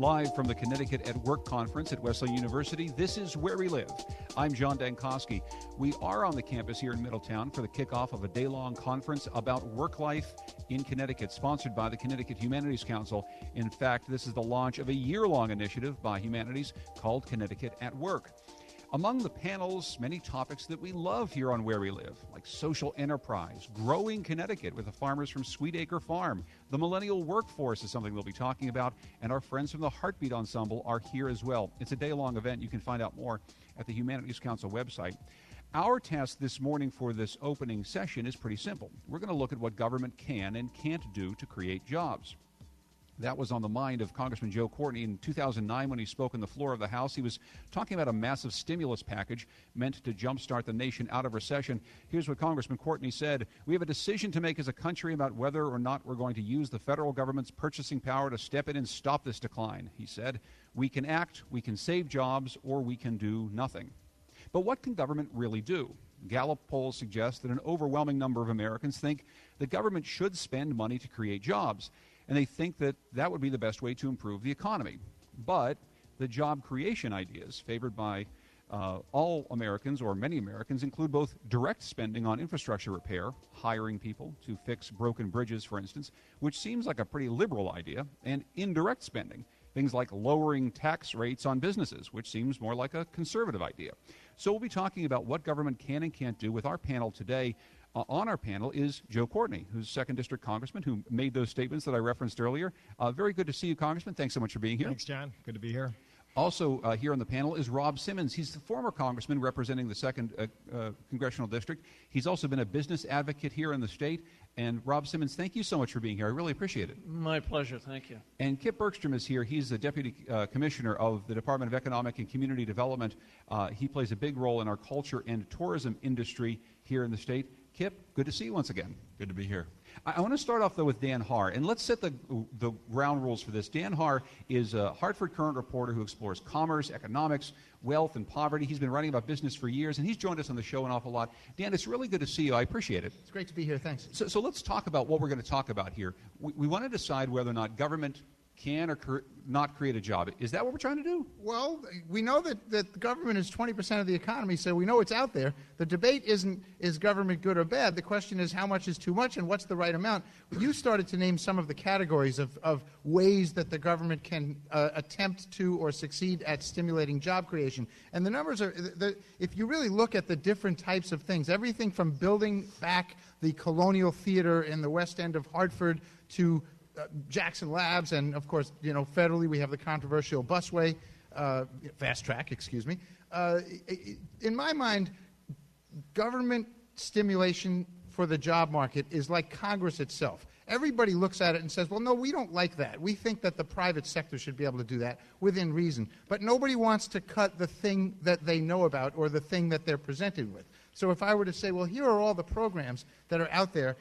Live from the Connecticut at Work Conference at Wesleyan University, this is Where We Live. I'm John Dankosky. We are on the campus here in Middletown for the kickoff of a day-long conference about work life in Connecticut, sponsored by the Connecticut Humanities Council. In fact, this is the launch of a year-long initiative by Humanities called Connecticut at Work. Among the panels, many topics that we love here on Where We Live, like social enterprise, growing Connecticut with the farmers from Sweetacre Farm, the millennial workforce is something we'll be talking about, and our friends from the Heartbeat Ensemble are here as well. It's a day-long event. You can find out more at the Humanities Council website. Our task this morning for this opening session is pretty simple. We're going to look at what government can and can't do to create jobs. That was on the mind of Congressman Joe Courtney in 2009 when he spoke on the floor of the House. He was talking about a massive stimulus package meant to jumpstart the nation out of recession. Here's what Congressman Courtney said. We have a decision to make as a country about whether or not we're going to use the federal government's purchasing power to step in and stop this decline. He said, we can act, we can save jobs, or we can do nothing. But what can government really do? Gallup polls suggest that an overwhelming number of Americans think the government should spend money to create jobs. And they think that that would be the best way to improve the economy. But the job creation ideas favored by all Americans, or many Americans, include both direct spending on infrastructure repair, hiring people to fix broken bridges, for instance, which seems like a pretty liberal idea, and indirect spending, things like lowering tax rates on businesses, which seems more like a conservative idea. So we'll be talking about what government can and can't do with our panel today. On our panel is Joe Courtney, who's 2nd District Congressman, who made those statements that I referenced earlier. Very good to see you, Congressman. Thanks so much for being here. Thanks, John. Good to be here. Also here on the panel is Rob Simmons. He's the former congressman representing the 2nd Congressional District. He's also been a business advocate here in the state. And Rob Simmons, thank you so much for being here. I really appreciate it. My pleasure. Thank you. And Kip Bergstrom is here. He's the Deputy Commissioner of the Department of Economic and Community Development. He plays a big role in our culture and tourism industry here in the state. Kip, good to see you once again. Good to be here. I want to start off, though, with Dan Haar, and let's set the ground rules for this. Dan Haar is a Hartford Courant reporter who explores commerce, economics, wealth, and poverty. He's been writing about business for years, and he's joined us on the show an awful lot. Dan, it's really good to see you. I appreciate it. It's great to be here. Thanks. So let's talk about what we're going to talk about here. We want to decide whether or not government can or not create a job. Is that what we're trying to do? Well, we know that the government is 20% of the economy, so we know it's out there. The debate isn't, is government good or bad? The question is, how much is too much and what's the right amount? You started to name some of the categories of ways that the government can attempt to or succeed at stimulating job creation. And the numbers are, if you really look at the different types of things, everything from building back the Colonial Theater in the West End of Hartford to Jackson Labs, and of course, federally we have the controversial busway, fast track, excuse me. In my mind, government stimulation for the job market is like Congress itself. Everybody looks at it and says, well, no, we don't like that. We think that the private sector should be able to do that within reason. But nobody wants to cut the thing that they know about or the thing that they're presented with. So if I were to say, well, here are all the programs that are out there,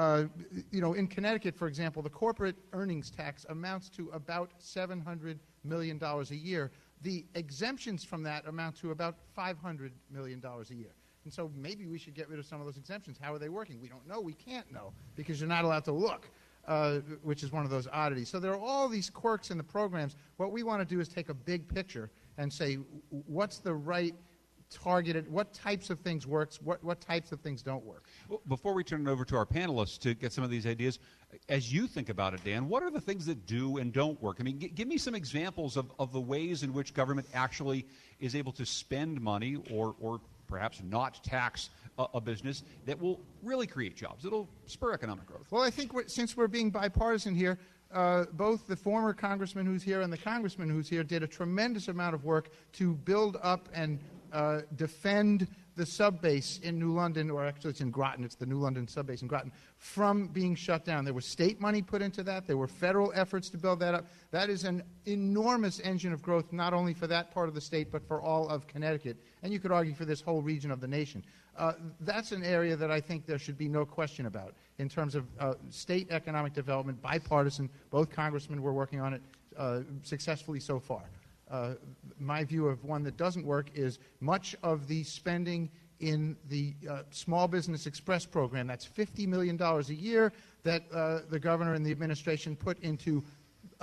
in Connecticut, for example, the corporate earnings tax amounts to about $700 million a year. The exemptions from that amount to about $500 million a year. And so maybe we should get rid of some of those exemptions. How are they working? We don't know. We can't know because you're not allowed to look, which is one of those oddities. So there are all these quirks in the programs. What we want to do is take a big picture and say, what's the right targeted, what types of things works, what types of things don't work. Well, before we turn it over to our panelists to get some of these ideas, as you think about it, Dan, what are the things that do and don't work? I mean, give me some examples of the ways in which government actually is able to spend money or perhaps not tax a business that will really create jobs, that'll spur economic growth. Well, I think since we're being bipartisan here, both the former congressman who's here and the congressman who's here did a tremendous amount of work to build up and defend the subbase in New London, or actually it's in Groton, it's the New London subbase in Groton, from being shut down. There was state money put into that. There were federal efforts to build that up. That is an enormous engine of growth, not only for that part of the state, but for all of Connecticut. And you could argue for this whole region of the nation. That's an area that I think there should be no question about in terms of state economic development, bipartisan. Both congressmen were working on it successfully so far. My view of one that doesn't work is much of the spending in the Small Business Express program. That's $50 million a year that the governor and the administration put into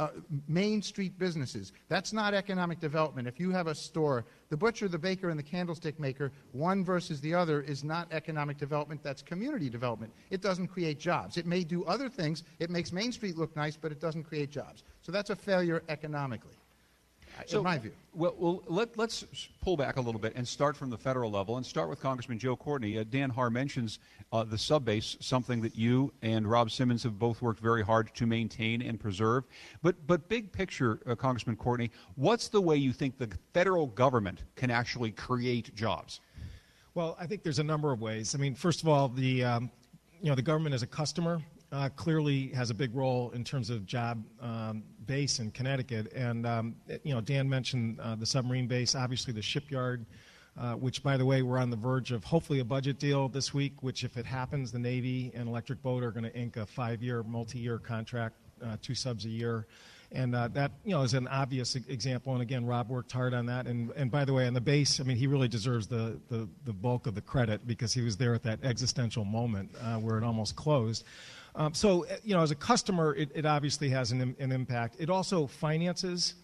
Main Street businesses. That's not economic development. If you have a store, the butcher, the baker, and the candlestick maker, one versus the other is not economic development. That's community development. It doesn't create jobs. It may do other things. It makes Main Street look nice, but it doesn't create jobs. So that's a failure economically, in my view. Well, let's pull back a little bit and start from the federal level and start with Congressman Joe Courtney. Dan Haar mentions the subbase, something that you and Rob Simmons have both worked very hard to maintain and preserve. But big picture, Congressman Courtney, what's the way you think the federal government can actually create jobs? Well, I think there's a number of ways. I mean, first of all, the government as a customer clearly has a big role in terms of job base in Connecticut. And, Dan mentioned the submarine base, obviously the shipyard, which, by the way, we're on the verge of hopefully a budget deal this week, which, if it happens, the Navy and Electric Boat are going to ink a 5-year, multi-year contract, 2 subs a year. And that, is an obvious example. And, again, Rob worked hard on that. And by the way, on the base, I mean, he really deserves the bulk of the credit because he was there at that existential moment where it almost closed. So, as a customer, it obviously has an impact. It also finances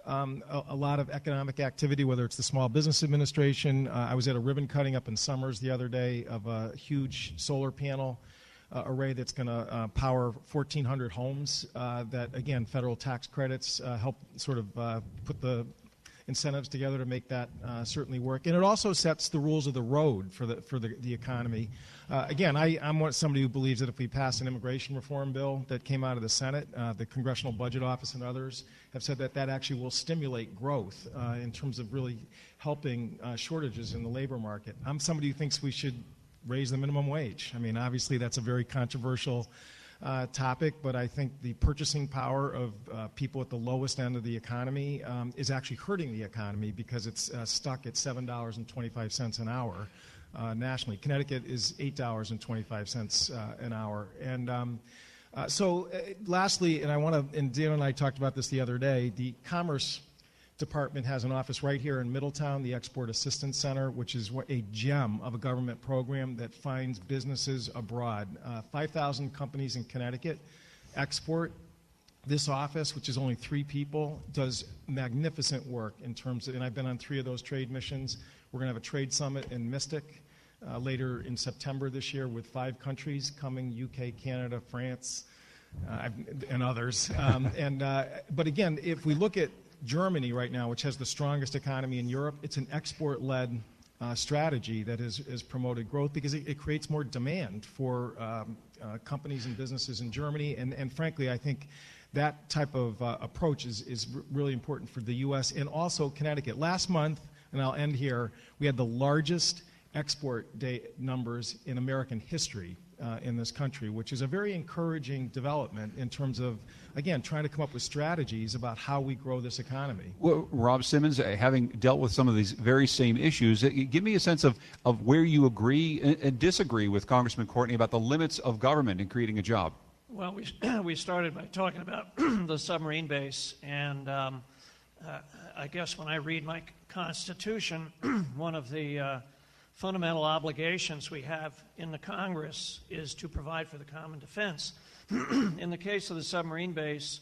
a lot of economic activity, whether it's the Small Business Administration. I was at a ribbon cutting up in Summers the other day of a huge solar panel array that's going to power 1,400 homes that, again, federal tax credits help sort of put the incentives together to make that certainly work. And it also sets the rules of the road for the economy. Again, I'm somebody who believes that if we pass an immigration reform bill that came out of the Senate, the Congressional Budget Office and others have said that actually will stimulate growth in terms of really helping shortages in the labor market. I'm somebody who thinks we should raise the minimum wage. I mean, obviously that's a very controversial topic, but I think the purchasing power of people at the lowest end of the economy is actually hurting the economy because it's stuck at $7.25 an hour nationally. Connecticut is $8.25 an hour. And lastly, and Dan and I talked about this the other day, the Commerce Department has an office right here in Middletown, the Export Assistance Center, which is a gem of a government program that finds businesses abroad. 5,000 companies in Connecticut export. This office, which is only 3 people, does magnificent work in terms of, and I've been on 3 of those trade missions. We're going to have a trade summit in Mystic later in September this year with 5 countries coming, UK, Canada, France, and others. But again, if we look at Germany right now, which has the strongest economy in Europe, it's an export-led strategy that has promoted growth because it creates more demand for companies and businesses in Germany. And frankly, I think that type of approach is really important for the U.S. and also Connecticut. Last month, and I'll end here, we had the largest export day numbers in American history in this country, which is a very encouraging development in terms of, again, trying to come up with strategies about how we grow this economy. Well, Rob Simmons, having dealt with some of these very same issues, give me a sense of where you agree and disagree with Congressman Courtney about the limits of government in creating a job. Well, we started by talking about the submarine base, and I guess when I read my Constitution, one of the fundamental obligations we have in the Congress is to provide for the common defense. In the case of the submarine base,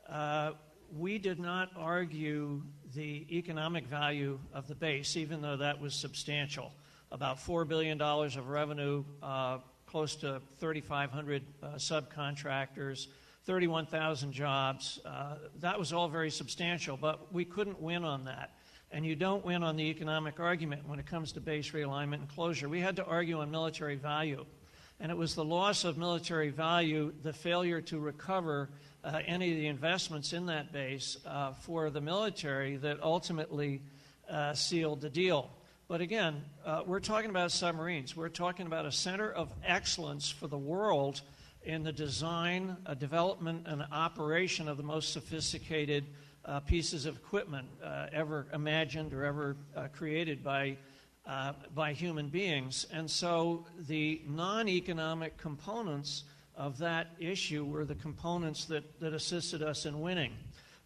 we did not argue the economic value of the base, even though that was substantial. About $4 billion of revenue, close to 3,500 subcontractors, 31,000 jobs. That was all very substantial, but we couldn't win on that. And you don't win on the economic argument when it comes to base realignment and closure. We had to argue on military value. And it was the loss of military value, the failure to recover any of the investments in that base for the military that ultimately sealed the deal. But again, we're talking about submarines. We're talking about a center of excellence for the world in the design, development, and operation of the most sophisticated pieces of equipment ever imagined or ever created by human beings. And so the non-economic components of that issue were the components that assisted us in winning.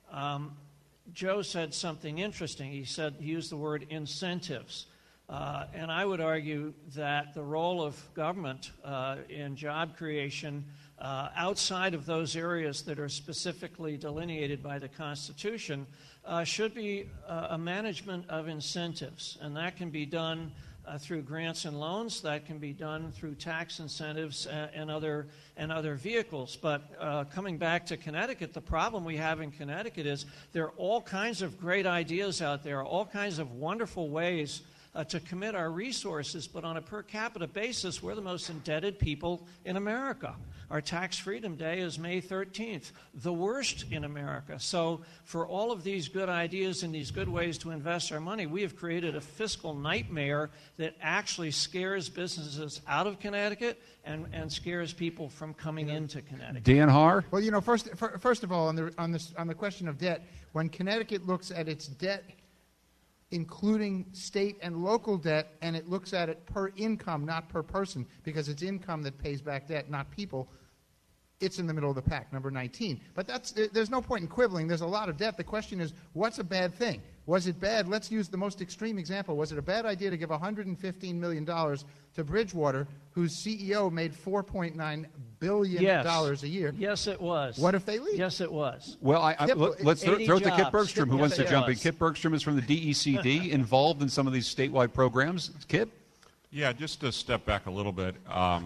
Joe said something interesting. He used the word incentives. And I would argue that the role of government in job creation outside of those areas that are specifically delineated by the Constitution should be a management of incentives, and that can be done through grants and loans. That can be done through tax incentives and other vehicles. But coming back to Connecticut, the problem we have in Connecticut is there are all kinds of great ideas out there, all kinds of wonderful ways to commit our resources, but on a per capita basis, we're the most indebted people in America. Our Tax Freedom Day is May 13th, the worst in America. So for all of these good ideas and these good ways to invest our money, we have created a fiscal nightmare that actually scares businesses out of Connecticut and scares people from coming into Connecticut. Dan Haar? Well, first of all, on the question of debt, when Connecticut looks at its debt, including state and local debt, and it looks at it per income, not per person, because it's income that pays back debt, not people, it's in the middle of the pack, number 19. But there's no point in quibbling. There's a lot of debt. The question is, what's a bad thing? Was it bad? Let's use the most extreme example. Was it a bad idea to give $115 million to Bridgewater, whose CEO made $4.9 billion a year? Yes, it was. What if they leave? Yes, it was. Well, let's throw it to Kip Bergstrom, who wants to jump in. was. Kip Bergstrom is from the DECD, involved in some of these statewide programs. Kip? Yeah, just to step back a little bit,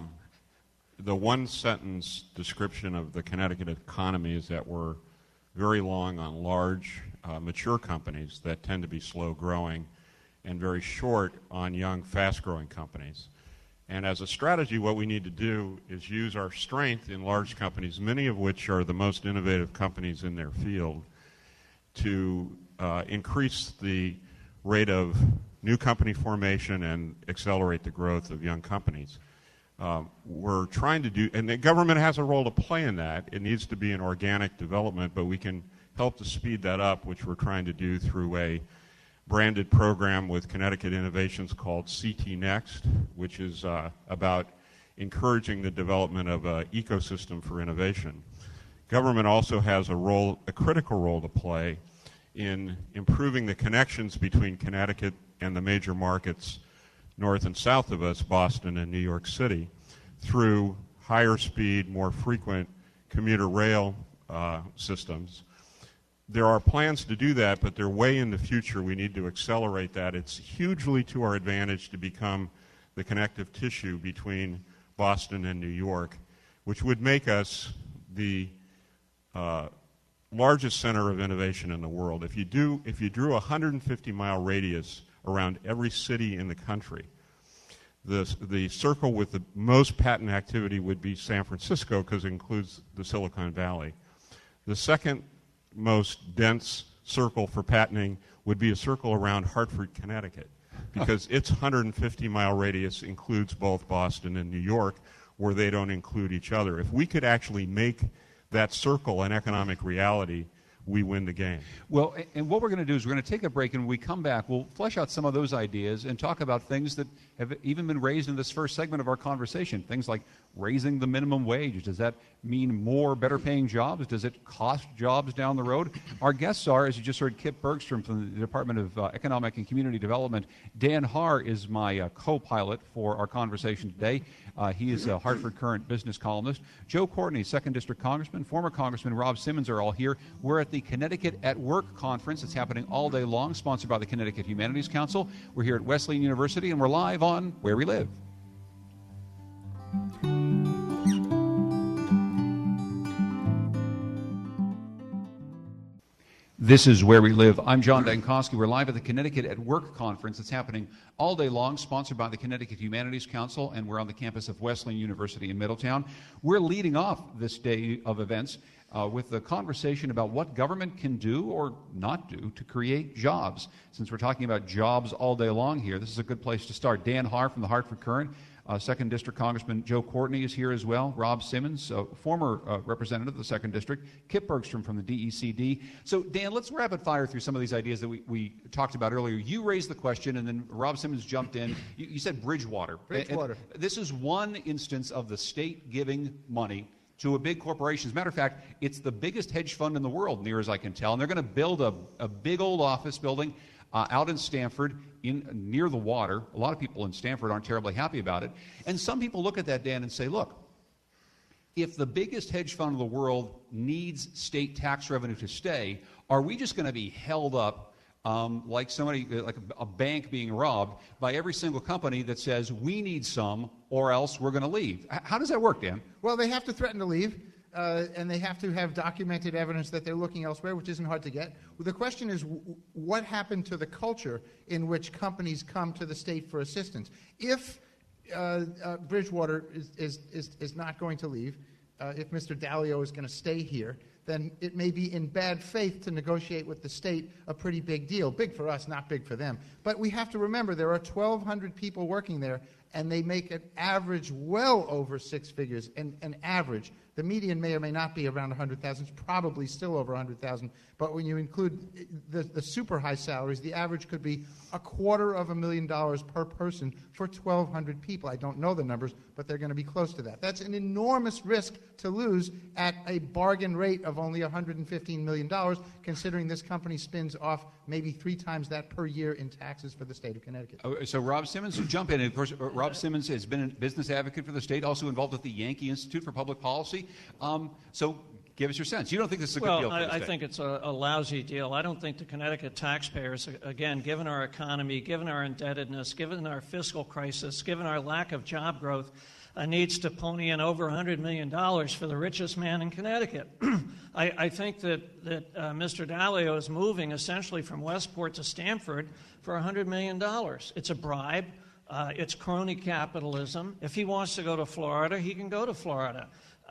the one-sentence description of the Connecticut economy is that we're very long on large, mature companies that tend to be slow-growing, and very short on young, fast-growing companies. And as a strategy, what we need to do is use our strength in large companies, many of which are the most innovative companies in their field, to increase the rate of new company formation and accelerate the growth of young companies. We're trying to do, and the government has a role to play in that. It needs to be an organic development, but we can help to speed that up, which we're trying to do through a branded program with Connecticut Innovations called CT Next, which is about encouraging the development of an ecosystem for innovation. Government also has a critical role to play in improving the connections between Connecticut and the major markets north and south of us, Boston and New York City, through higher speed, more frequent commuter rail systems. There are plans to do that, but they're way in the future. We need to accelerate that. It's hugely to our advantage to become the connective tissue between Boston and New York, which would make us the largest center of innovation in the world. If you drew a 150-mile radius around every city in the country, the circle with the most patent activity would be San Francisco, because it includes the Silicon Valley. The second most dense circle for patenting would be a circle around Hartford, Connecticut, because its 150-mile radius includes both Boston and New York, where they don't include each other. If we could actually make that circle an economic reality, we win the game. Well, and what we're going to do is we're going to take a break, and when we come back, we'll flesh out some of those ideas and talk about things that have even been raised in this first segment of our conversation. Things like raising the minimum wage. Does that mean more better-paying jobs? Does it cost jobs down the road? Our guests are, as you just heard, Kip Bergstrom from the Department of Economic and Community Development. Dan Haar is my co-pilot for our conversation today. He is a Hartford Courant business columnist. Joe Courtney, 2nd District Congressman, former Congressman Rob Simmons are all here. We're at the Connecticut at Work conference. It's happening all day long, sponsored by the Connecticut Humanities Council. We're here at Wesleyan University, and we're live on Where We Live. This is Where We Live. I'm John Dankosky. We're live at the Connecticut at Work conference. It's happening all day long, sponsored by the Connecticut Humanities Council, and we're on the campus of Wesleyan University in Middletown. We're leading off this day of events with a conversation about what government can do or not do to create jobs. Since we're talking about jobs all day long here, this is a good place to start. Dan Haar from the Hartford Courant. 2nd District Congressman Joe Courtney is here as well. Rob Simmons, former representative of the 2nd District. Kip Bergstrom from the DECD. So, Dan, let's rapid fire through some of these ideas that we talked about earlier. You raised the question, and then Rob Simmons jumped in. You said Bridgewater. Bridgewater. And this is one instance of the state giving money to a big corporation. As a matter of fact, it's the biggest hedge fund in the world, near as I can tell. And they're going to build a big old office building out in Stamford, near the water. A lot of people in Stamford aren't terribly happy about it. And some people look at that, Dan, and say, look, if the biggest hedge fund in the world needs state tax revenue to stay, are we just going to be held up like somebody, like a bank being robbed by every single company that says we need some or else we're going to leave? How does that work, Dan? Well, they have to threaten to leave, and they have to have documented evidence that they're looking elsewhere, which isn't hard to get. Well, the question is, what happened to the culture in which companies come to the state for assistance? If Bridgewater is not going to leave, if Mr. Dalio is going to stay here, then it may be in bad faith to negotiate with the state a pretty big deal. Big for us, not big for them. But we have to remember there are 1,200 people working there, and they make an average well over six figures, an average. The median may or may not be around 100,000. It's probably still over 100,000. But when you include the super high salaries, the average could be $250,000 per person for 1,200 people. I don't know the numbers, but they're going to be close to that. That's an enormous risk to lose at a bargain rate of only $115 million, considering this company spins off maybe 3 times that per year in taxes for the state of Connecticut. So Rob Simmons, jump in. Of course, Rob Simmons has been a business advocate for the state, also involved with the Yankee Institute for Public Policy. So give us your sense. You don't think this is a good deal for the state? I think it's a lousy deal. I don't think the Connecticut taxpayers, again, given our economy, given our indebtedness, given our fiscal crisis, given our lack of job growth, needs to pony in over $100 million for the richest man in Connecticut. I think that Mr. Dalio is moving essentially from Westport to Stamford for $100 million. It's a bribe. It's crony capitalism. If he wants to go to Florida, he can go to Florida.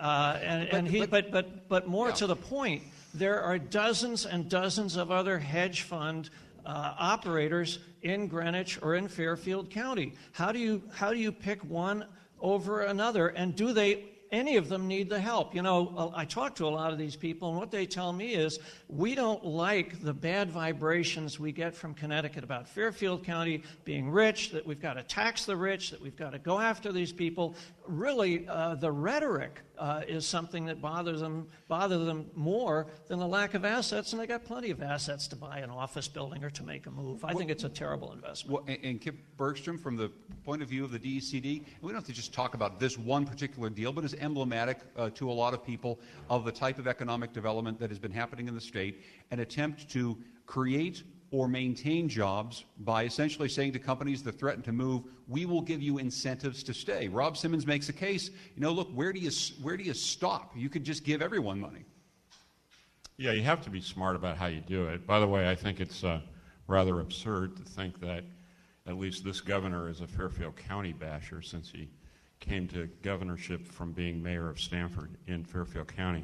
But more to the point, there are dozens and dozens of other hedge fund operators in Greenwich or in Fairfield County. How do you pick one over another, and do any of them need the help? You know, I talk to a lot of these people, and what they tell me is we don't like the bad vibrations we get from Connecticut about Fairfield County being rich, that we've got to tax the rich, that we've got to go after these people. Really, the rhetoric is something that bothers them more than the lack of assets, and they got plenty of assets to buy an office building or to make a move. I think it's a terrible investment. Well, and Kip Bergstrom, from the point of view of the DECD, we don't have to just talk about this one particular deal, but it's emblematic to a lot of people of the type of economic development that has been happening in the state, an attempt to create or maintain jobs by essentially saying to companies that threaten to move, we will give you incentives to stay. Rob Simmons makes a case, look, where do you stop? You could just give everyone money. Yeah, you have to be smart about how you do it. By the way, I think it's rather absurd to think that at least this governor is a Fairfield County basher, since he came to governorship from being mayor of Stamford in Fairfield County.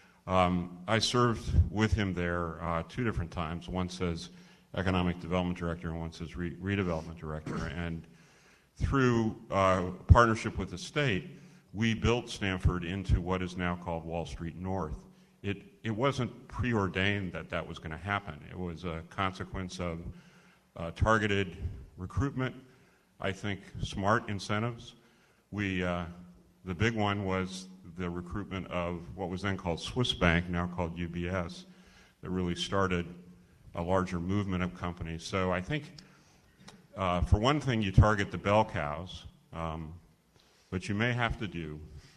I served with him there 2 different times, once as economic development director and once as redevelopment director. And through partnership with the state, we built Stamford into what is now called Wall Street North. It wasn't preordained that was going to happen. It was a consequence of targeted recruitment, I think smart incentives. The big one was the recruitment of what was then called Swiss Bank, now called UBS, that really started a larger movement of companies. So I think, for one thing, you target the bell cows, but you may have to do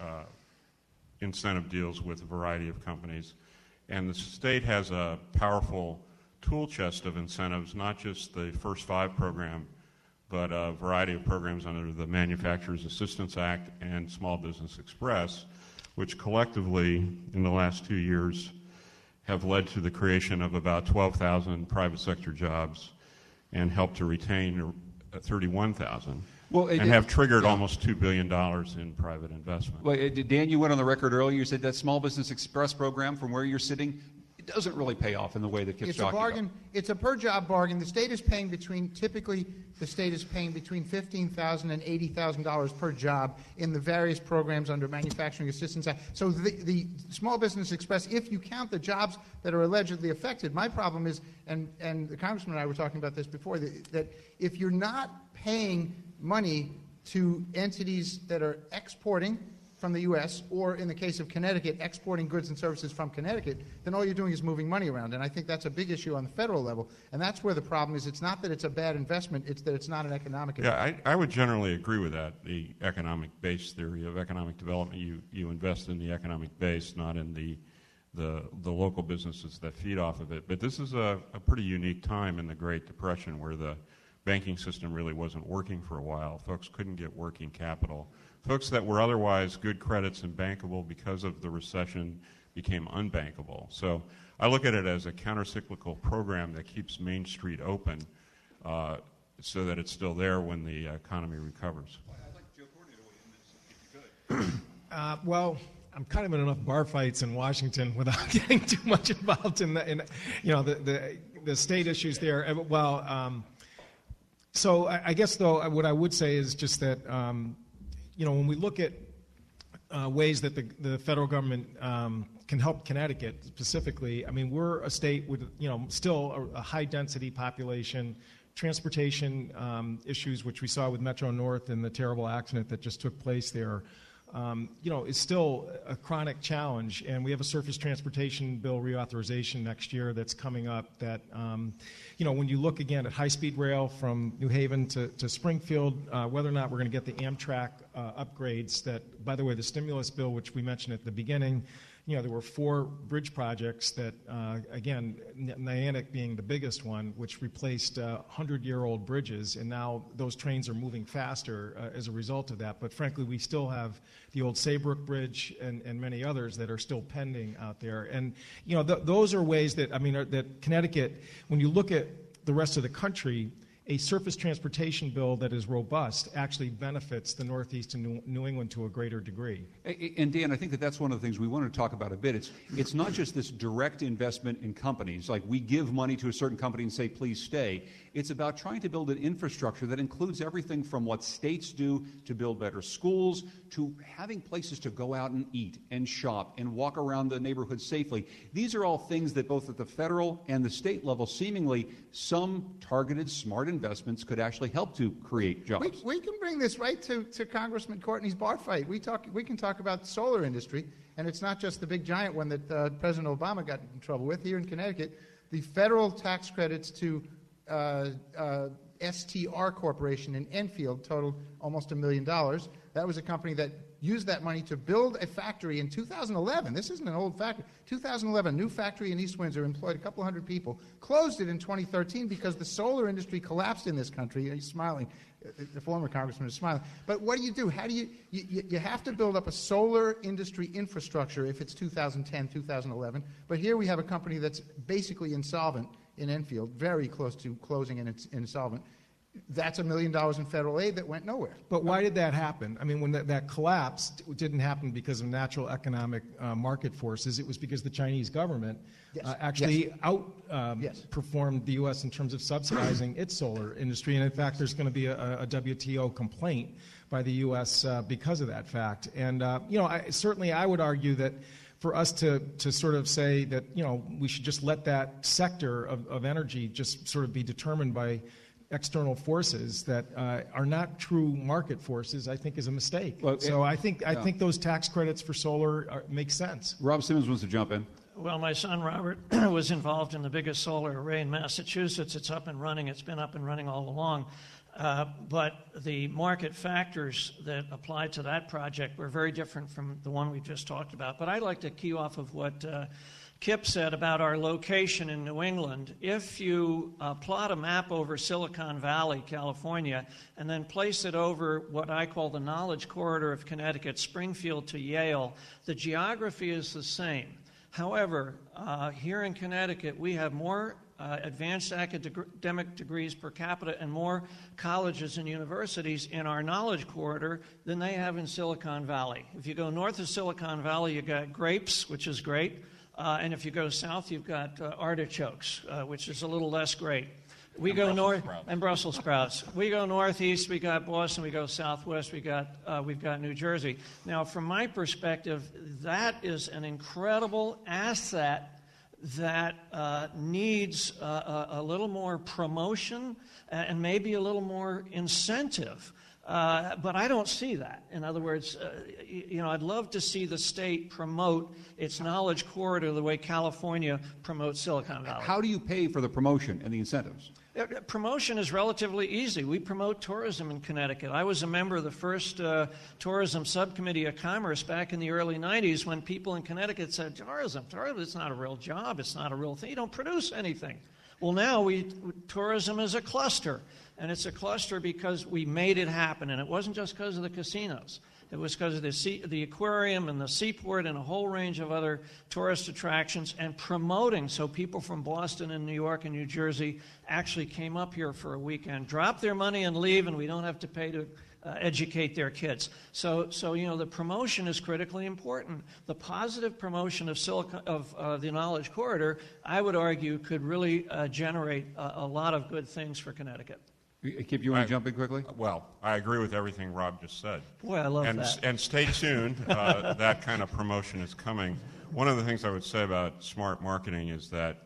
incentive deals with a variety of companies. And the state has a powerful tool chest of incentives, not just the First 5 program, but a variety of programs under the Manufacturers Assistance Act and Small Business Express, which collectively in the last 2 years have led to the creation of about 12,000 private sector jobs and helped to retain 31,000. And have triggered almost $2 billion in private investment. Well, Dan, you went on the record earlier. You said that Small Business Express program, from where you're sitting, it doesn't really pay off in the way that Kip's talking about. It's a per-job bargain. The state is paying typically between $15,000 and $80,000 per job in the various programs under Manufacturing Assistance Act. So the Small Business Express, if you count the jobs that are allegedly affected, my problem is, and the Congressman and I were talking about this before, that if you're not paying money to entities that are exporting from the U.S., or in the case of Connecticut, exporting goods and services from Connecticut, then all you're doing is moving money around. And I think that's a big issue on the federal level. And that's where the problem is. It's not that it's a bad investment, it's that it's not an economic investment. Yeah, I would generally agree with that, the economic base theory of economic development. You invest in the economic base, not in the local businesses that feed off of it. But this is a pretty unique time in the Great Depression where the banking system really wasn't working for a while. Folks couldn't get working capital. Folks that were otherwise good credits and bankable because of the recession became unbankable. So I look at it as a countercyclical program that keeps Main Street open so that it's still there when the economy recovers. I'd like Joe Courtney to weigh in this, if you could. Well, I'm kind of in enough bar fights in Washington without getting too much involved in the state issues there. Well, so I guess though what I would say is just that when we look at ways that the federal government can help Connecticut specifically, I mean we're a state with still a high density population. Transportation issues, which we saw with Metro North and the terrible accident that just took place there, is still a chronic challenge. And we have a surface transportation bill reauthorization next year that's coming up that, when you look again at high-speed rail from New Haven to Springfield, whether or not we're going to get the Amtrak upgrades that, by the way, the stimulus bill, which we mentioned at the beginning, there were 4 bridge projects that, again, Niantic being the biggest one, which replaced 100-year-old bridges, and now those trains are moving faster as a result of that. But frankly, we still have the old Saybrook Bridge and many others that are still pending out there. And, those are ways that, that Connecticut, when you look at the rest of the country, a surface transportation bill that is robust actually benefits the Northeast and New England to a greater degree. And Dan, I think that's one of the things we want to talk about a bit. It's not just this direct investment in companies, like we give money to a certain company and say, please stay. It's about trying to build an infrastructure that includes everything from what states do to build better schools to having places to go out and eat and shop and walk around the neighborhood safely. These are all things that both at the federal and the state level, seemingly some targeted smart investments could actually help to create jobs. We can bring this right to Congressman Courtney's bar fight. We can talk about the solar industry, and it's not just the big giant one that President Obama got in trouble with. Here in Connecticut, the federal tax credits to STR Corporation in Enfield totaled almost $1 million. That was a company that used that money to build a factory in 2011. This isn't an old factory. 2011, new factory in East Windsor, employed a couple hundred people. Closed it in 2013 because the solar industry collapsed in this country. He's smiling. The former congressman is smiling. But what do? How do you have to build up a solar industry infrastructure if it's 2010, 2011. But here we have a company that's basically insolvent in Enfield, very close to closing and it's insolvent. That's $1 million in federal aid that went nowhere. But why did that happen? I mean, when that collapsed, it didn't happen because of natural economic market forces. It was because the Chinese government actually outperformed the U.S. in terms of subsidizing its solar industry. And in fact, there's going to be a WTO complaint by the U.S. Because of that fact. And I would argue that for us to sort of say that we should just let that sector of energy just sort of be determined by external forces that are not true market forces, I think is a mistake. Well, so I think those tax credits for solar make sense. Rob Simmons wants to jump in. Well, my son Robert was involved in the biggest solar array in Massachusetts. It's up and running. It's been up and running all along. But the market factors that apply to that project were very different from the one we just talked about. But I'd like to key off of what Kip said about our location in New England. If you plot a map over Silicon Valley, California, and then place it over what I call the knowledge corridor of Connecticut, Springfield to Yale, the geography is the same. However, here in Connecticut, we have more advanced academic degrees per capita and more colleges and universities in our knowledge corridor than they have in Silicon Valley. If you go north of Silicon Valley, you've got grapes, which is great. And if you go south, you've got artichokes, which is a little less great. We go north, and Brussels sprouts. We go northeast, we got Boston. We go southwest, we've got New Jersey. Now, from my perspective, that is an incredible asset that needs a little more promotion and maybe a little more incentive. But I don't see that. In other words, I'd love to see the state promote its knowledge corridor the way California promotes Silicon Valley. How do you pay for the promotion and the incentives? Promotion is relatively easy. We promote tourism in Connecticut. I was a member of the first tourism subcommittee of commerce back in the early 90s when people in Connecticut said, tourism, it's not a real job. It's not a real thing. You don't produce anything. Well, now tourism is a cluster. And it's a cluster because we made it happen. And it wasn't just because of the casinos. It was because of the aquarium and the seaport and a whole range of other tourist attractions and promoting. So people from Boston and New York and New Jersey actually came up here for a weekend, dropped their money and leave, and we don't have to pay to educate their kids. So the promotion is critically important. The positive promotion of the Knowledge Corridor, I would argue, could really generate a lot of good things for Connecticut. Kip, you want to jump in quickly? Well, I agree with everything Rob just said. Boy, I love that. And stay tuned. That kind of promotion is coming. One of the things I would say about smart marketing is that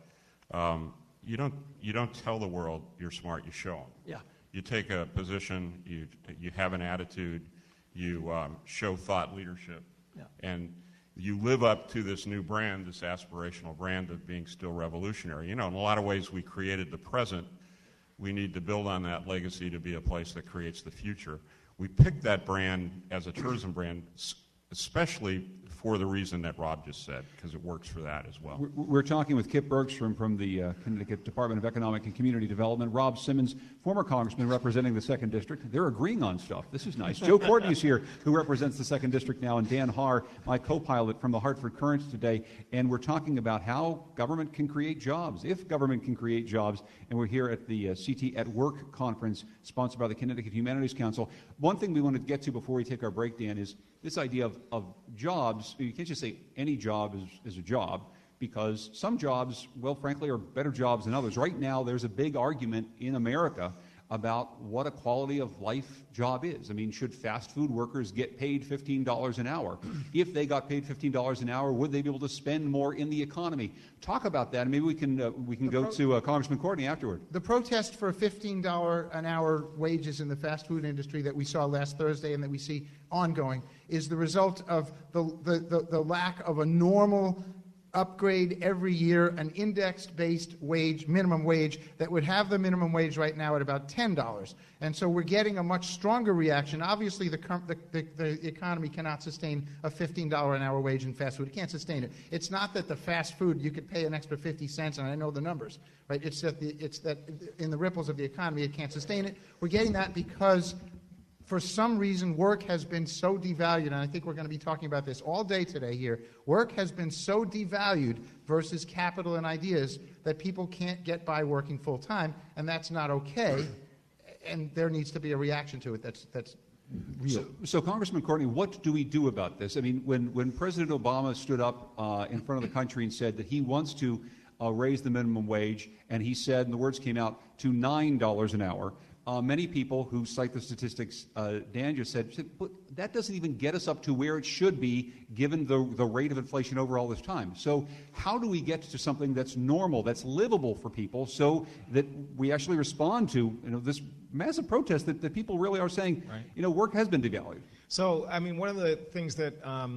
you don't tell the world you're smart. You show them. Yeah. You take a position. You have an attitude. You show thought leadership. Yeah. And you live up to this new brand, this aspirational brand of being still revolutionary. In a lot of ways, we created the present. We need to build on that legacy to be a place that creates the future. We picked that brand as a tourism brand, especially for the reason that Rob just said, because it works for that as well. We're talking with Kip Bergstrom from the Connecticut Department of Economic and Community Development, Rob Simmons, former congressman representing the 2nd District. They're agreeing on stuff. This is nice. Joe Courtney's here, who represents the 2nd District now, and Dan Haar, my co-pilot from the Hartford Courant today. And we're talking about how government can create jobs, if government can create jobs. And we're here at the CT at Work conference, sponsored by the Connecticut Humanities Council. One thing we wanted to get to before we take our break, Dan, is this idea of jobs. You can't just say any job is a job, because some jobs, well, frankly, are better jobs than others. Right now, there's a big argument in America about what a quality of life job is. I mean, should fast food workers get paid $15 an hour? If they got paid $15 an hour, would they be able to spend more in the economy? Talk about that, and maybe we can go to Congressman Courtney afterward. The protest for $15 an hour wages in the fast food industry that we saw last Thursday and that we see ongoing is the result of the lack of a normal upgrade every year, an index-based wage, minimum wage, that would have the minimum wage right now at about $10. And so we're getting a much stronger reaction. Obviously, the economy cannot sustain a $15 an hour wage in fast food. It can't sustain it. It's not that the fast food, you could pay an extra 50 cents, and I know the numbers, right? It's that in the ripples of the economy, it can't sustain it. We're getting that because for some reason, work has been so devalued, and I think we're going to be talking about this all day today here. Work has been so devalued versus capital and ideas that people can't get by working full time, and that's not okay. And there needs to be a reaction to it. That's real. So Congressman Courtney, what do we do about this? I mean, when President Obama stood up in front of the country and said that he wants to raise the minimum wage, and he said, and the words came out, to $9 an hour. Many people who cite the statistics Dan just said, but that doesn't even get us up to where it should be given the rate of inflation over all this time. So how do we get to something that's normal, that's livable for people, so that we actually respond to this massive protest that people really are saying, right, work has been devalued? So, I mean, one of the things that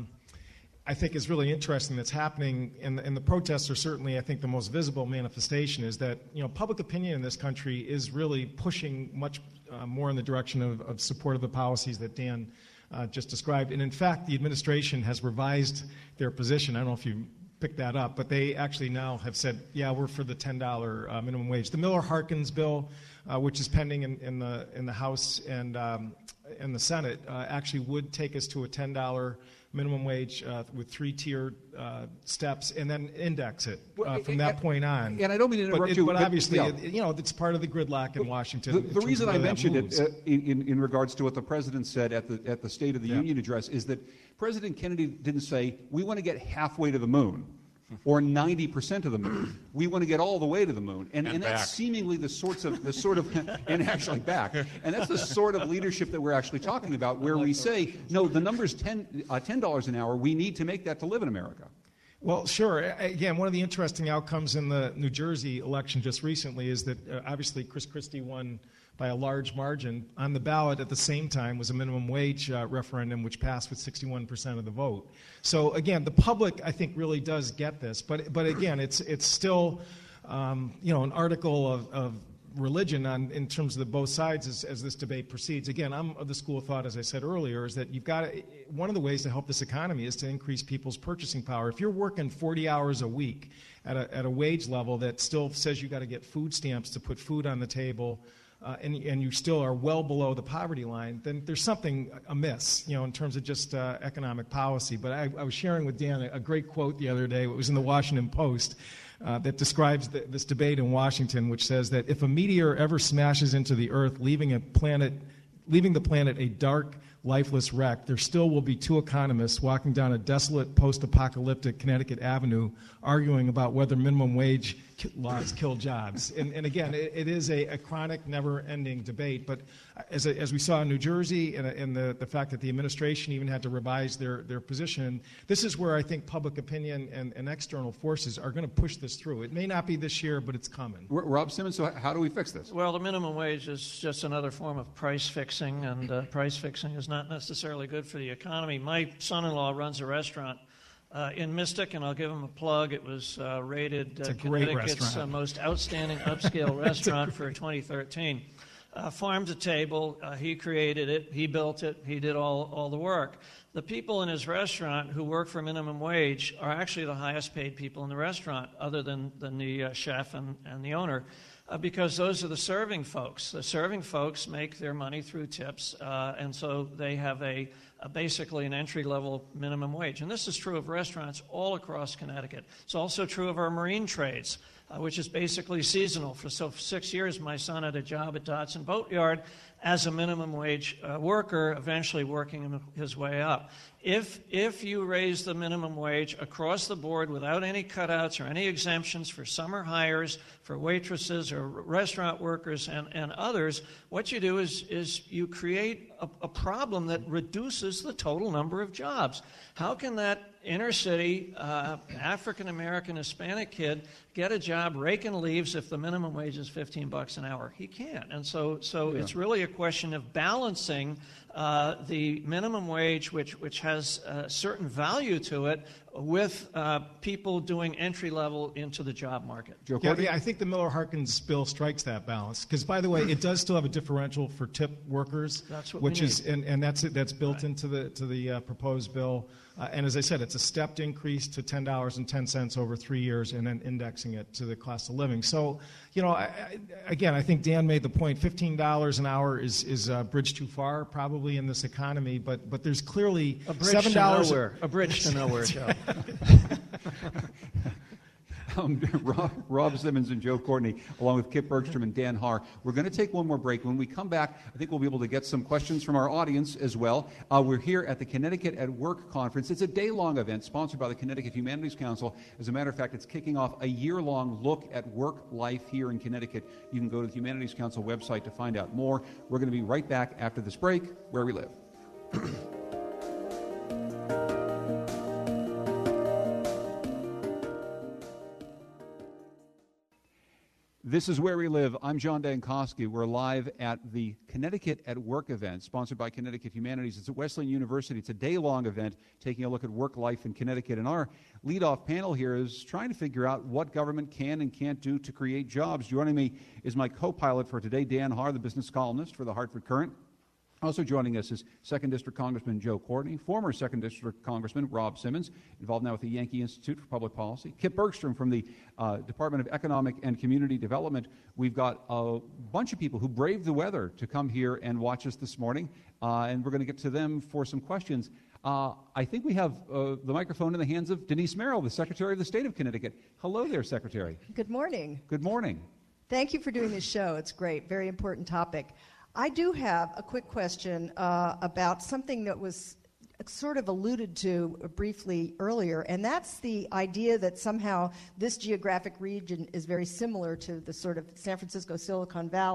I think is really interesting that's happening, and the protests are certainly, I think, the most visible manifestation, is that public opinion in this country is really pushing much more in the direction of support of the policies that Dan just described. And in fact, the administration has revised their position. I don't know if you picked that up, but they actually now have said, yeah, we're for the $10 minimum wage. The Miller-Harkins bill, which is pending in the House and in the Senate, actually would take us to a $10 minimum wage with 3-tier steps, and then index it from that point on. And I don't mean to interrupt you, but obviously, it's part of the gridlock in Washington. The reason I mentioned it in regards to what the president said at the State of the Union address is that President Kennedy didn't say, we want to get halfway to the moon or 90% of the moon. We want to get all the way to the moon. And that's seemingly the sort of and actually back. And that's the sort of leadership that we're actually talking about, where we say, no, the number's $10 an hour. We need to make that to live in America. Well, sure. Again, one of the interesting outcomes in the New Jersey election just recently is that obviously Chris Christie won by a large margin. On the ballot at the same time was a minimum wage referendum, which passed with 61% of the vote. So again, the public, I think, really does get this. But again, it's still an article of religion in terms of the both sides as this debate proceeds. Again, I'm of the school of thought, as I said earlier, is that one of the ways to help this economy is to increase people's purchasing power. If you're working 40 hours a week at a wage level that still says you got to get food stamps to put food on the table, and you still are well below the poverty line, then there's something amiss, in terms of just economic policy. But I was sharing with Dan a great quote the other day. It was in the Washington Post. That describes this debate in Washington, which says that if a meteor ever smashes into the Earth, leaving the planet a dark, lifeless wreck, there still will be two economists walking down a desolate, post-apocalyptic Connecticut Avenue arguing about whether minimum wage laws kill jobs. And again, it is a chronic, never-ending debate. But as we saw in New Jersey, and the fact that the administration even had to revise their position, this is where I think public opinion and external forces are going to push this through. It may not be this year, but it's coming. Rob Simmons, so how do we fix this? Well, the minimum wage is just another form of price fixing, and price fixing is not necessarily good for the economy. My son-in-law runs a restaurant in Mystic, and I'll give him a plug. It was rated Connecticut's most outstanding upscale restaurant for 2013. Farm to table, he created it, he built it, he did all the work. The people in his restaurant who work for minimum wage are actually the highest paid people in the restaurant, other than the chef and the owner, because those are the serving folks. The serving folks make their money through tips, and so they have basically an entry-level minimum wage. And this is true of restaurants all across Connecticut. It's also true of our marine trades, which is basically seasonal. For 6 years, my son had a job at Dodson Boatyard as a minimum wage worker, eventually working his way up. If you raise the minimum wage across the board without any cutouts or any exemptions for summer hires, for waitresses or restaurant workers and others, what you do is you create a problem that reduces the total number of jobs. How can that inner city African-American Hispanic kid get a job raking leaves if the minimum wage is $15 an hour? He can't. And so it's really a question of balancing the minimum wage, which has a certain value to it, with people doing entry level into the job market. Joe Courtney? Yeah, I think the Miller-Harkins bill strikes that balance. Because, by the way, it does still have a differential for tip workers, that's what we need. And that's built into the proposed bill. And as I said, it's a stepped increase to $10.10 over 3 years, and then indexing it to the cost of living. So, I think Dan made the point. $15 an hour is a bridge too far, probably in this economy. But there's clearly a bridge $7 to nowhere. A bridge to nowhere, Joe. Rob Simmons and Joe Courtney, along with Kip Bergstrom and Dan Haar. We're going to take one more break. When we come back, I think we'll be able to get some questions from our audience as well. We're here at the Connecticut at Work Conference. It's a day-long event sponsored by the Connecticut Humanities Council. As a matter of fact, it's kicking off a year-long look at work life here in Connecticut. You can go to the Humanities Council website to find out more. We're going to be right back after this break, Where We Live. This is Where We Live. I'm John Dankosky. We're live at the Connecticut at Work event, sponsored by Connecticut Humanities. It's at Wesleyan University. It's a day-long event taking a look at work life in Connecticut. And our lead-off panel here is trying to figure out what government can and can't do to create jobs. Joining me is my co-pilot for today, Dan Haar, the business columnist for the Hartford Courant. Also joining us is 2nd District Congressman Joe Courtney, former 2nd District Congressman Rob Simmons, involved now with the Yankee Institute for Public Policy, Kip Bergstrom from the Department of Economic and Community Development. We've got a bunch of people who braved the weather to come here and watch us this morning, and we're going to get to them for some questions. I think we have the microphone in the hands of Denise Merrill, the Secretary of the State of Connecticut. Hello there, Secretary. Good morning. Good morning. Thank you for doing this show. It's great. Very important topic. I do have a quick question about something that was sort of alluded to briefly earlier, and that's the idea that somehow this geographic region is very similar to the sort of San Francisco Silicon Valley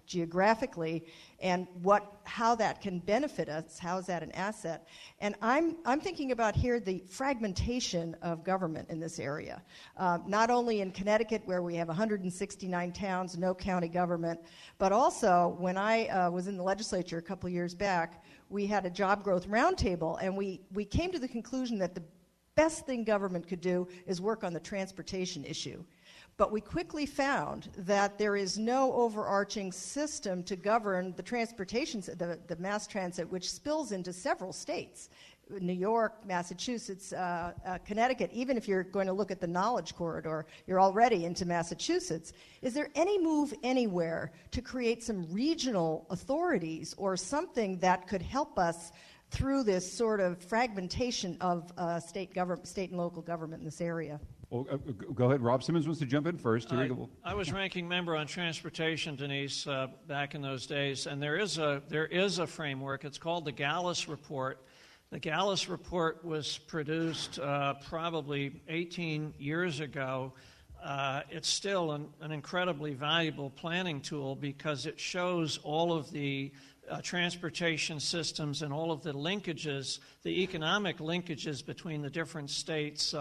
geographically, and how that can benefit us. How is that an asset? And I'm thinking about here the fragmentation of government in this area. Not only in Connecticut, where we have 169 towns, no county government, but also when I was in the legislature a couple years back, we had a job growth roundtable, and we came to the conclusion that the best thing government could do is work on the transportation issue. But we quickly found that there is no overarching system to govern the transportation, the mass transit, which spills into several states. New York, Massachusetts, Connecticut, even if you're going to look at the Knowledge Corridor, you're already into Massachusetts. Is there any move anywhere to create some regional authorities or something that could help us through this sort of fragmentation of state and local government in this area? Well, go ahead. Rob Simmons wants to jump in first. I was ranking member on transportation, Denise, back in those days, and there is a framework. It's called the Gallus Report. The Gallus Report was produced probably 18 years ago. It's still an incredibly valuable planning tool because it shows all of the transportation systems and all of the linkages, the economic linkages between the different states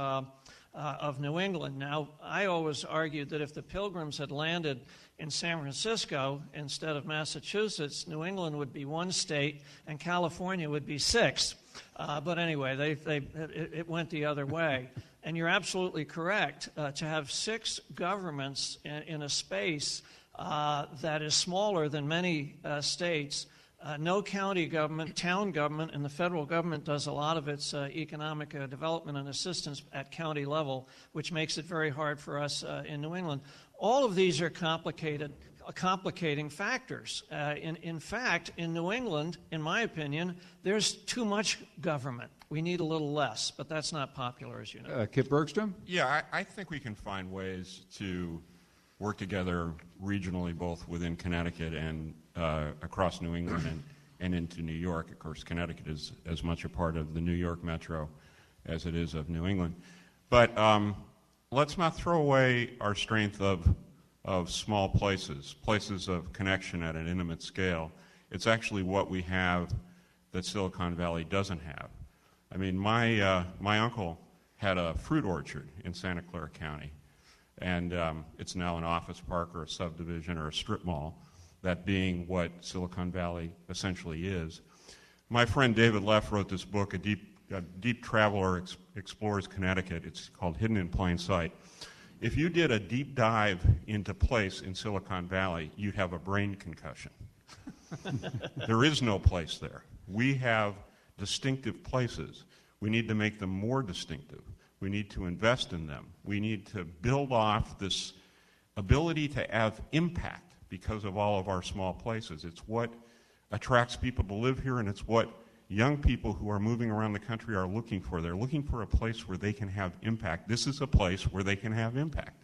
of New England. Now, I always argued that if the Pilgrims had landed in San Francisco instead of Massachusetts, New England would be one state and California would be six. But anyway, it went the other way. And you're absolutely correct. To have six governments in a space that is smaller than many states, no county government, town government, and the federal government does a lot of its economic development and assistance at county level, which makes it very hard for us in New England. All of these are complicating factors. In fact, in New England, in my opinion, there's too much government. We need a little less, but that's not popular, as you know. Kip Bergstrom? Yeah, I think we can find ways to work together regionally, both within Connecticut and across New England and into New York. Of course, Connecticut is as much a part of the New York metro as it is of New England. But let's not throw away our strength of small places of connection at an intimate scale. It's actually what we have that Silicon Valley doesn't have. I mean, my uncle had a fruit orchard in Santa Clara County, and it's now an office park or a subdivision or a strip mall, that being what Silicon Valley essentially is. My friend David Leff wrote this book, A Deep Traveler Explores Connecticut. It's called Hidden in Plain Sight. If you did a deep dive into place in Silicon Valley, you'd have a brain concussion. There is no place there. We have distinctive places. We need to make them more distinctive. We need to invest in them. We need to build off this ability to have impact because of all of our small places. It's what attracts people to live here, and it's what young people who are moving around the country are looking for. They're looking for a place where they can have impact. This is a place where they can have impact.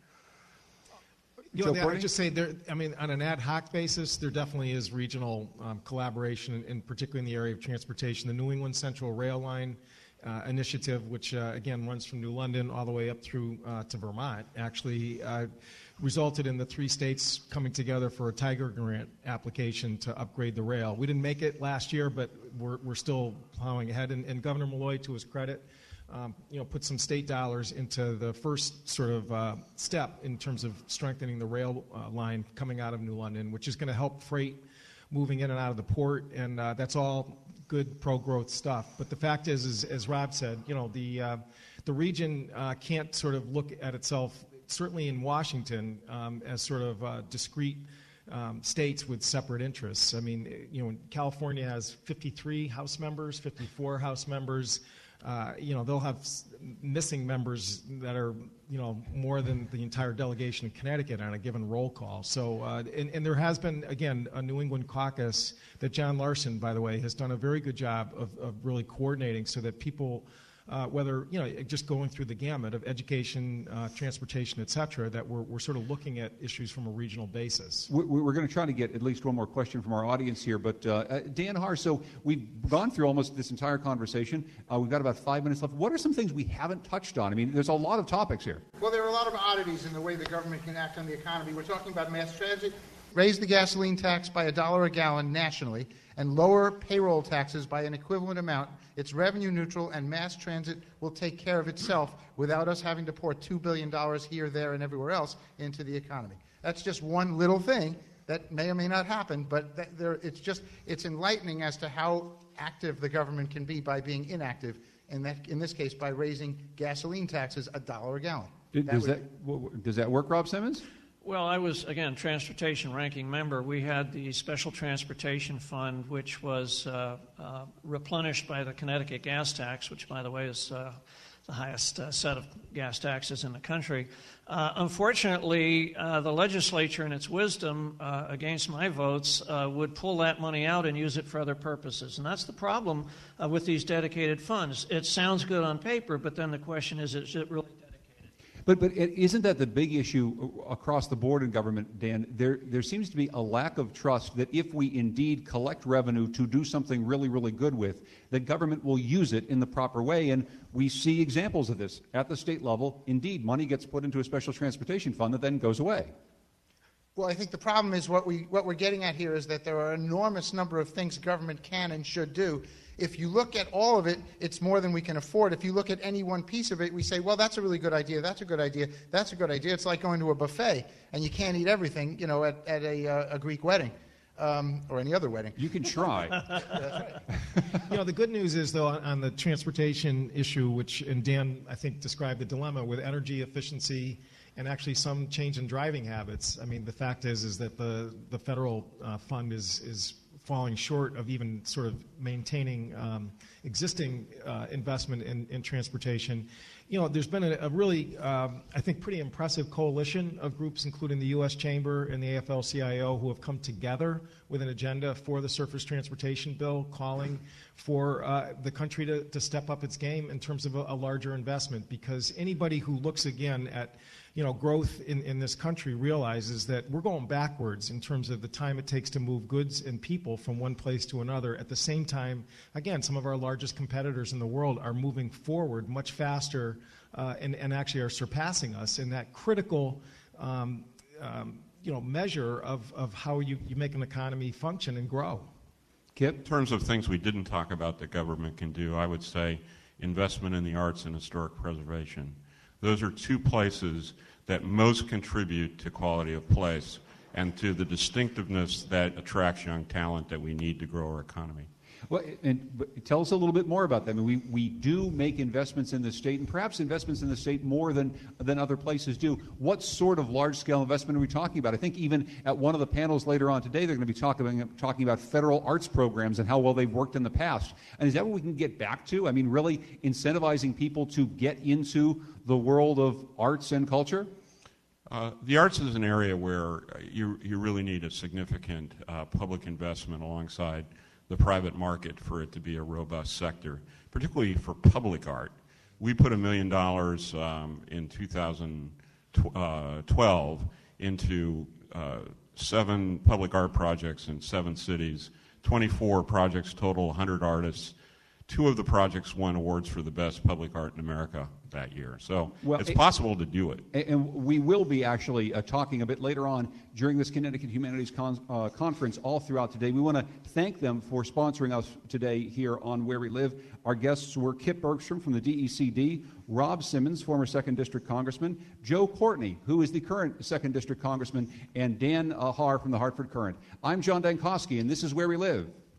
You know, I would just say, on an ad hoc basis, there definitely is regional collaboration, and particularly in the area of transportation. The New England Central Rail Line initiative, which again runs from New London all the way up through to Vermont, actually resulted in the three states coming together for a Tiger Grant application to upgrade the rail. We didn't make it last year, but we're still plowing ahead. And Governor Malloy, to his credit, put some state dollars into the first sort of step in terms of strengthening the rail line coming out of New London, which is going to help freight moving in and out of the port, and that's all good pro-growth stuff. But the fact is, as Rob said, the region can't sort of look at itself, certainly in Washington, as sort of discrete states with separate interests. I mean, California has 53 House members, 54 House members. They'll have missing members that are, more than the entire delegation of Connecticut on a given roll call. So, and there has been, again, a New England caucus that John Larson, by the way, has done a very good job of really coordinating so that people, whether, just going through the gamut of education, transportation, et cetera, that we're sort of looking at issues from a regional basis. We're going to try to get at least one more question from our audience here, but Dan Haar, so we've gone through almost this entire conversation. We've got about 5 minutes left. What are some things we haven't touched on? I mean, there's a lot of topics here. Well, there are a lot of oddities in the way the government can act on the economy. We're talking about mass transit. raise the gasoline tax by $1 a gallon nationally and lower payroll taxes by an equivalent amount, it's revenue neutral and mass transit will take care of itself without us having to pour $2 billion here, there, and everywhere else into the economy. That's just one little thing that may or may not happen, but it's enlightening as to how active the government can be by being inactive, in this case by raising gasoline taxes $1 a gallon. Does that work, Rob Simmons? Well, I was, again, transportation ranking member. We had the Special Transportation Fund, which was replenished by the Connecticut gas tax, which, by the way, is the highest set of gas taxes in the country. Unfortunately, the legislature, in its wisdom, against my votes, would pull that money out and use it for other purposes. And that's the problem with these dedicated funds. It sounds good on paper, but then the question is it really dedicated? But isn't that the big issue across the board in government, Dan? There seems to be a lack of trust that if we indeed collect revenue to do something really, really good with, that government will use it in the proper way. And we see examples of this at the state level. Indeed, money gets put into a special transportation fund that then goes away. Well, I think the problem is what we're getting at here is that there are an enormous number of things government can and should do. If you look at all of it, it's more than we can afford. If you look at any one piece of it, we say, well, that's a really good idea, that's a good idea, that's a good idea. It's like going to a buffet, and you can't eat everything, at a Greek wedding or any other wedding. You can try. The good news is, though, on the transportation issue, and Dan, I think, described the dilemma with energy efficiency and actually some change in driving habits. I mean, the fact is that the federal fund is falling short of even sort of maintaining existing investment in transportation. There's been a really, I think, pretty impressive coalition of groups, including the U.S. Chamber and the AFL-CIO, who have come together with an agenda for the surface transportation bill, calling for the country to step up its game in terms of a larger investment. Because anybody who looks again at growth in this country realizes that we're going backwards in terms of the time it takes to move goods and people from one place to another. At the same time, again, some of our largest competitors in the world are moving forward much faster and actually are surpassing us in that critical measure of how you make an economy function and grow. Kip? In terms of things we didn't talk about that government can do, I would say investment in the arts and historic preservation. Those are two places that most contribute to quality of place and to the distinctiveness that attracts young talent that we need to grow our economy. Well, but tell us a little bit more about that. I mean, we do make investments in the state, and perhaps investments in the state more than other places do. What sort of large-scale investment are we talking about? I think even at one of the panels later on today, they're going to be talking about federal arts programs and how well they've worked in the past. And is that what we can get back to? I mean, really incentivizing people to get into the world of arts and culture? The arts is an area where you really need a significant public investment alongside the private market for it to be a robust sector, particularly for public art. We put $1 million in 2012 into 7 public art projects in 7 cities, 24 projects total, 100 artists. 2 of the projects won awards for the best public art in America that year. So it's possible to do it. And we will be actually talking a bit later on during this Connecticut Humanities Conference all throughout today. We want to thank them for sponsoring us today here on Where We Live. Our guests were Kip Bergstrom from the DECD, Rob Simmons, former 2nd District Congressman, Joe Courtney, who is the current 2nd District Congressman, and Dan Haar from the Hartford Courant. I'm John Dankosky, and this is Where We Live.